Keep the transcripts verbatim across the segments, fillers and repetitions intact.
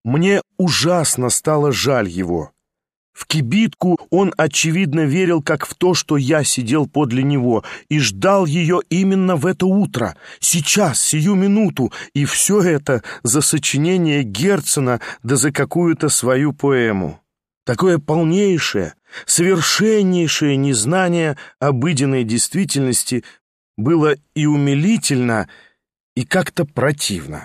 Мне ужасно стало жаль его. В кибитку он, очевидно, верил как в то, что я сидел подле него, и ждал ее именно в это утро, сейчас, сию минуту, и все это за сочинение Герцена да за какую-то свою поэму. Такое полнейшее, совершеннейшее незнание обыденной действительности было и умилительно, и как-то противно.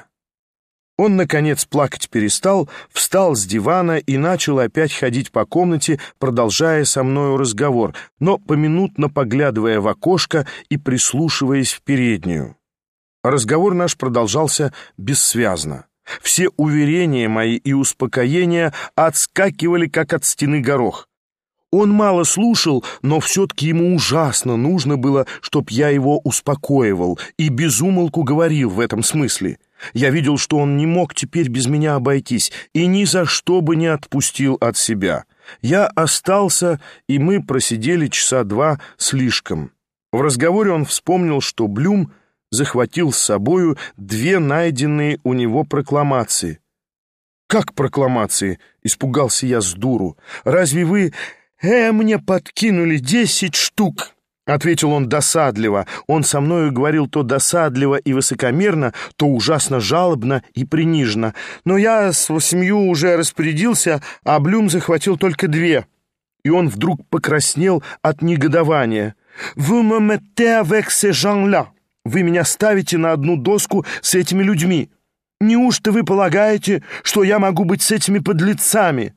Он, наконец, плакать перестал, встал с дивана и начал опять ходить по комнате, продолжая со мною разговор, но поминутно поглядывая в окошко и прислушиваясь в переднюю. Разговор наш продолжался бессвязно. Все уверения мои и успокоения отскакивали, как от стены горох. Он мало слушал, но все-таки ему ужасно нужно было, чтоб я его успокоивал, и без умолку говорил в этом смысле. Я видел, что он не мог теперь без меня обойтись, и ни за что бы не отпустил от себя. Я остался, и мы просидели часа два слишком. В разговоре он вспомнил, что Блюм захватил с собою две найденные у него прокламации. «Как прокламации?» — испугался я с дуру. «Разве вы...» «Э, мне подкинули десять штук», — ответил он досадливо. Он со мною говорил то досадливо и высокомерно, то ужасно жалобно и приниженно. Но я с восемью уже распорядился, а Блюм захватил только две. И он вдруг покраснел от негодования. «Vous me mettez avec ces gens-là». «Вы меня ставите на одну доску с этими людьми. Неужто вы полагаете, что я могу быть с этими подлецами?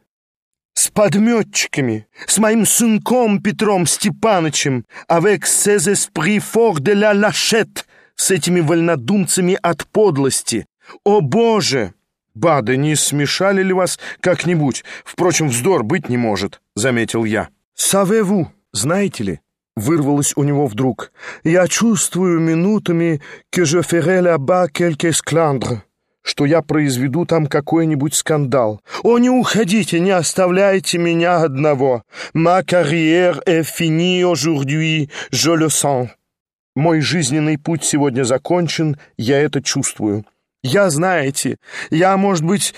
С подметчиками, с моим сынком Петром Степанычем, avec ces esprits forts de la lâchette, с этими вольнодумцами от подлости. О, Боже! Бада, не смешали ли вас как-нибудь? Впрочем, вздор быть не может», — заметил я. «Savez-vous, знаете ли?» — вырвалось у него вдруг. «Я чувствую минутами que je ferai là-bas quelque esclandre, что я произведу там какой-нибудь скандал. О, не уходите, не оставляйте меня одного. Ma carrière est finie aujourd'hui, je le sens». Мой жизненный путь сегодня закончен, я это чувствую. Я, знаете, я, может быть,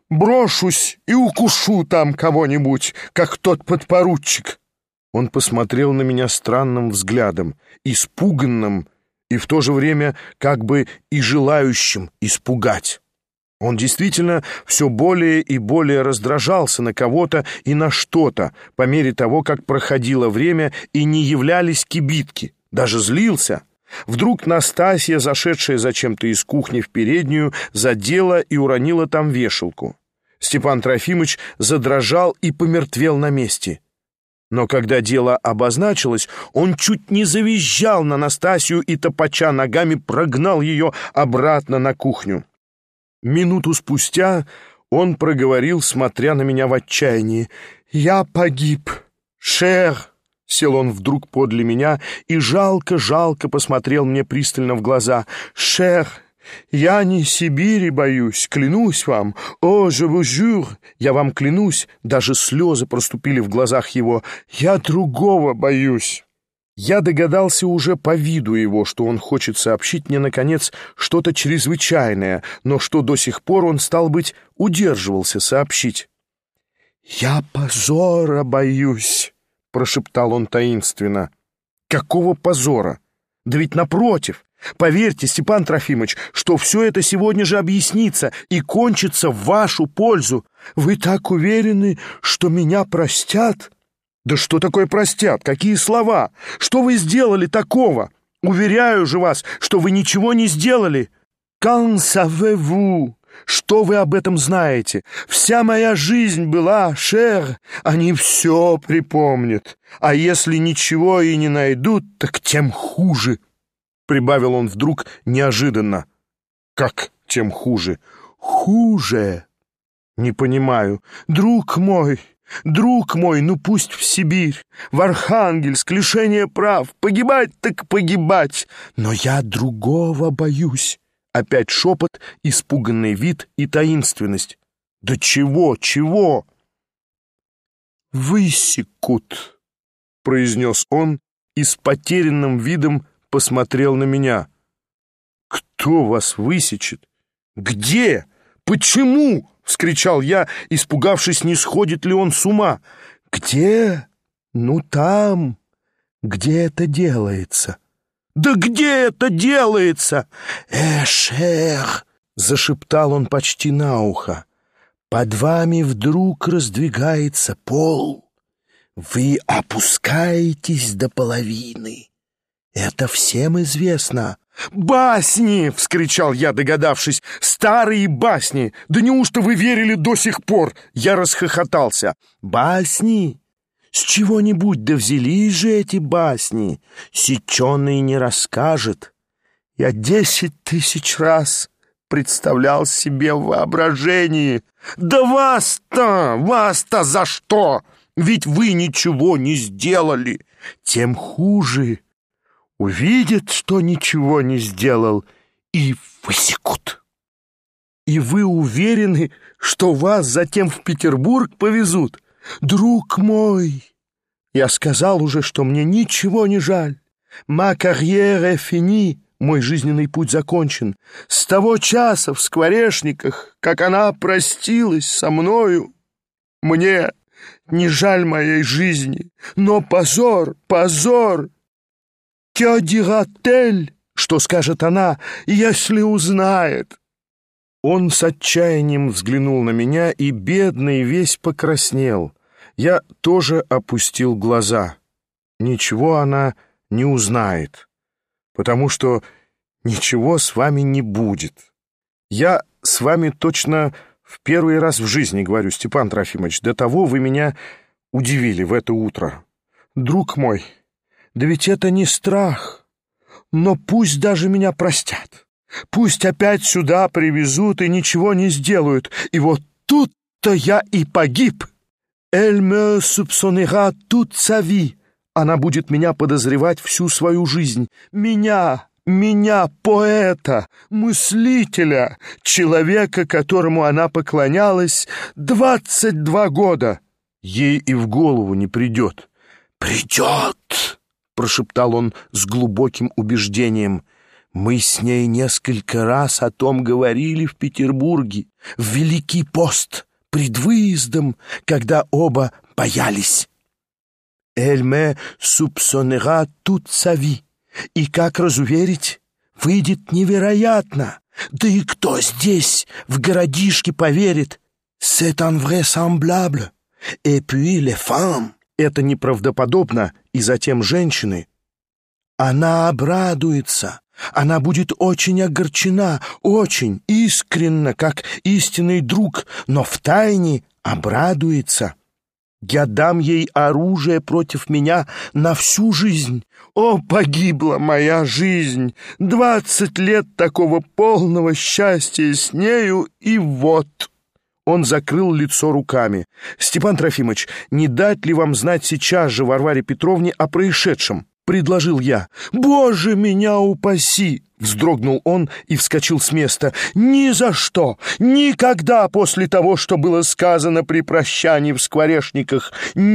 брошусь и укушу там кого-нибудь, как тот подпоручик. Он посмотрел на меня странным взглядом, испуганным и в то же время как бы и желающим испугать. Он действительно все более и более раздражался на кого-то и на что-то по мере того, как проходило время и не являлись кибитки, даже злился. Вдруг Настасья, зашедшая зачем-то из кухни в переднюю, задела и уронила там вешалку. Степан Трофимыч задрожал и помертвел на месте. Но когда дело обозначилось, он чуть не завизжал на Настасью и, топача ногами, прогнал ее обратно на кухню. Минуту спустя он проговорил, смотря на меня в отчаянии: «Я погиб, шер!» Сел он вдруг подле меня и жалко-жалко посмотрел мне пристально в глаза. «Шер, я не Сибири боюсь, клянусь вам. О, je vous jure, я вам клянусь». Даже слезы проступили в глазах его. «Я другого боюсь». Я догадался уже по виду его, что он хочет сообщить мне, наконец, что-то чрезвычайное, но что до сих пор он, стал быть, удерживался сообщить. «Я позора боюсь», — прошептал он таинственно. «Какого позора? Да ведь напротив. Поверьте, Степан Трофимыч, что все это сегодня же объяснится и кончится в вашу пользу. Вы так уверены, что меня простят?» «Да что такое простят? Какие слова? Что вы сделали такого? Уверяю же вас, что вы ничего не сделали». «Qu'en savez-vous? Что вы об этом знаете? Вся моя жизнь была, шер, они все припомнят. А если ничего и не найдут, так тем хуже», — прибавил он вдруг неожиданно. «Как тем хуже?» «Хуже». «Не понимаю. Друг мой, друг мой, ну пусть в Сибирь, в Архангельск, лишение прав, погибать так погибать. Но я другого боюсь». Опять шепот, испуганный вид и таинственность. «Да чего, чего?» «Высекут», — произнес он и с потерянным видом посмотрел на меня. «Кто вас высечет? Где? Почему?» вскричал я, испугавшись, не сходит ли он с ума. «Где? Ну, там, где это делается». «Да где это делается?» «Эшер!» — зашептал он почти на ухо. «Под вами вдруг раздвигается пол. Вы опускаетесь до половины. Это всем известно». «Басни!» — вскричал я, догадавшись. «Старые басни! Да неужто вы верили до сих пор?» Я расхохотался. «Басни? С чего-нибудь да взялись же эти басни. Сеченый не расскажет. Я десять тысяч раз представлял себе в воображении. Да вас-то, вас-то за что? Ведь вы ничего не сделали. Тем хуже. Увидят, что ничего не сделал, и высекут. И вы уверены, что вас затем в Петербург повезут? Друг мой, я сказал уже, что мне ничего не жаль. Ма карьера фини, мой жизненный путь закончен. С того часа в Скворечниках, как она простилась со мною, мне не жаль моей жизни, но позор, позор. «Que dira-t-elle?» Что скажет она, если узнает? Он с отчаянием взглянул на меня, и бедный весь покраснел. Я тоже опустил глаза. Ничего она не узнает, потому что ничего с вами не будет. Я с вами точно в первый раз в жизни говорю, Степан Трофимович, до того вы меня удивили в это утро. Друг мой, да ведь это не страх, но пусть даже меня простят. Пусть опять сюда привезут и ничего не сделают. И вот тут-то я и погиб. Elle me soupçonnera toute sa vie. Она будет меня подозревать всю свою жизнь. Меня, меня, поэта, мыслителя, человека, которому она поклонялась двадцать два года. Ей и в голову не придет. «Придет!» — прошептал он с глубоким убеждением. «Мы с ней несколько раз о том говорили в Петербурге, в Великий пост, пред выездом, когда оба боялись. Elle me soupçonnera toute sa vie. И как разуверить? Выйдет невероятно. Да и кто здесь, в городишке, поверит? C'est invraisemblable. Et puis les femmes. Это неправдоподобно, и затем женщины. Она обрадуется, она будет очень огорчена, очень искренно, как истинный друг, но втайне обрадуется. Я дам ей оружие против меня на всю жизнь. О, погибла моя жизнь! Двадцать лет такого полного счастья с нею, и вот... Он закрыл лицо руками. «Степан Трофимович, не дать ли вам знать сейчас же Варваре Петровне о происшедшем?» — предложил я. «Боже, меня упаси!» — вздрогнул он и вскочил с места. «Ни за что! Никогда после того, что было сказано при прощании в Скворечниках!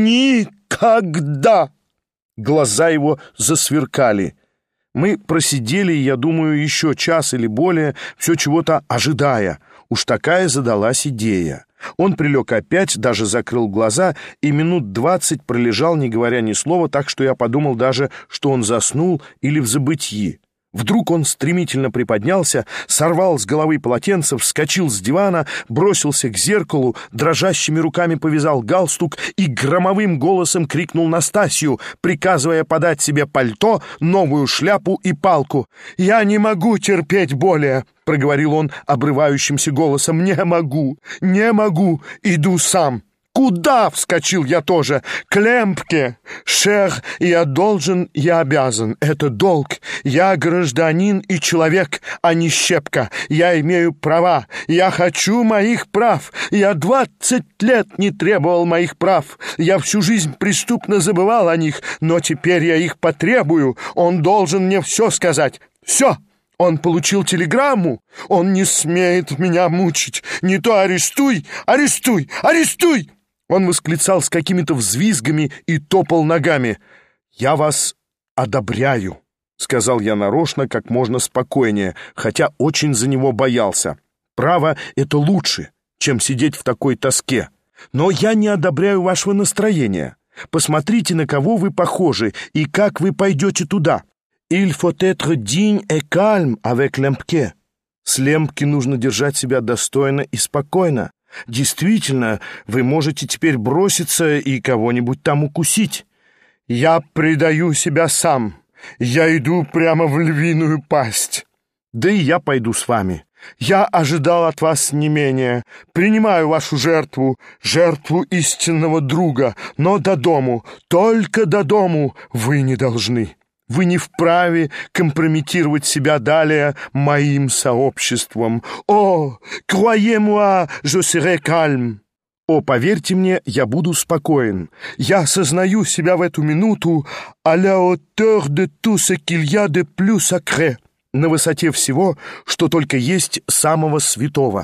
Никогда!» Глаза его засверкали. Мы просидели, я думаю, еще час или более, все чего-то ожидая. Уж такая задалась идея. Он прилег опять, даже закрыл глаза, и минут двадцать пролежал, не говоря ни слова, так что я подумал даже, что он заснул или в забытьи. Вдруг он стремительно приподнялся, сорвал с головы полотенце, вскочил с дивана, бросился к зеркалу, дрожащими руками повязал галстук и громовым голосом крикнул Настасью, приказывая подать себе пальто, новую шляпу и палку. «Я не могу терпеть более!» — проговорил он обрывающимся голосом. «Не могу, не могу, иду сам». «Куда?» — вскочил я тоже. «К Лемпке! Шер, я должен, я обязан. Это долг. Я гражданин и человек, а не щепка. Я имею права. Я хочу моих прав. Я двадцать лет не требовал моих прав. Я всю жизнь преступно забывал о них, но теперь я их потребую. Он должен мне все сказать. Все!» Он получил телеграмму. Он не смеет меня мучить. Не то арестуй, арестуй, арестуй!» Он восклицал с какими-то взвизгами и топал ногами. «Я вас одобряю», — сказал я нарочно, как можно спокойнее, хотя очень за него боялся. «Право, это лучше, чем сидеть в такой тоске. Но я не одобряю вашего настроения. Посмотрите, на кого вы похожи и как вы пойдете туда. Il faut être digne et calme avec Лембке. С Лембке нужно держать себя достойно и спокойно. Действительно, вы можете теперь броситься и кого-нибудь там укусить. Я предаю себя сам. Я иду прямо в львиную пасть. Да и я пойду с вами. Я ожидал от вас не менее. Принимаю вашу жертву, жертву истинного друга, но до дому, только до дому вы не должны. Вы не вправе компрометировать себя далее моим сообществом. О, croyez-moi, je serai calme. О, поверьте мне, я буду спокоен. Я осознаю себя в эту минуту à la hauteur de tout ce qu'il y a de plus sacré. На высоте всего, что только есть самого святого.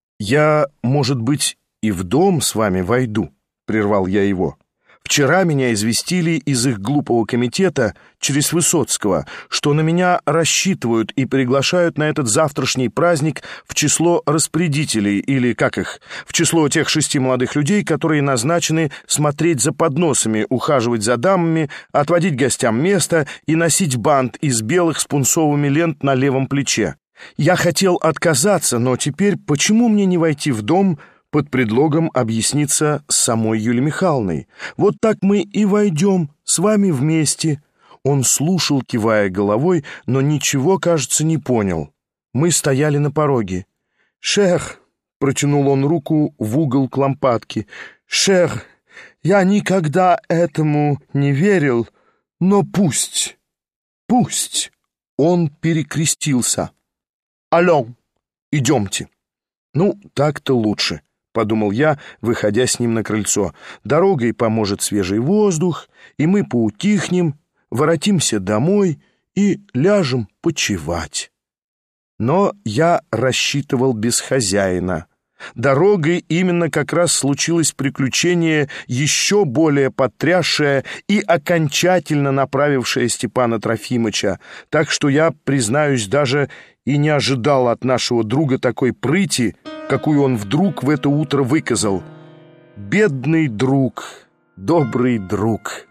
Я, может быть, и в дом с вами войду, прервал я его. Вчера меня известили из их глупого комитета через Высоцкого, что на меня рассчитывают и приглашают на этот завтрашний праздник в число распорядителей, или, как их, в число тех шести молодых людей, которые назначены смотреть за подносами, ухаживать за дамами, отводить гостям место и носить бант из белых с пунцовыми лент на левом плече. Я хотел отказаться, но теперь почему мне не войти в дом под предлогом объясниться с самой Юлией Михайловной? Вот так мы и войдем с вами вместе». Он слушал, кивая головой, но ничего, кажется, не понял. Мы стояли на пороге. «Шер», — протянул он руку в угол к лампадке, «Шер, я никогда этому не верил, но пусть, пусть». Он перекрестился. «Алло, идемте». «Ну, так-то лучше», — подумал я, выходя с ним на крыльцо. «Дорогой поможет свежий воздух, и мы поутихнем, воротимся домой и ляжем почевать». Но я рассчитывал без хозяина. Дорогой именно как раз случилось приключение, еще более потрясшее и окончательно направившее Степана Трофимыча, так что я, признаюсь, даже и не ожидал от нашего друга такой прыти, какую он вдруг в это утро выказал. Бедный друг, добрый друг.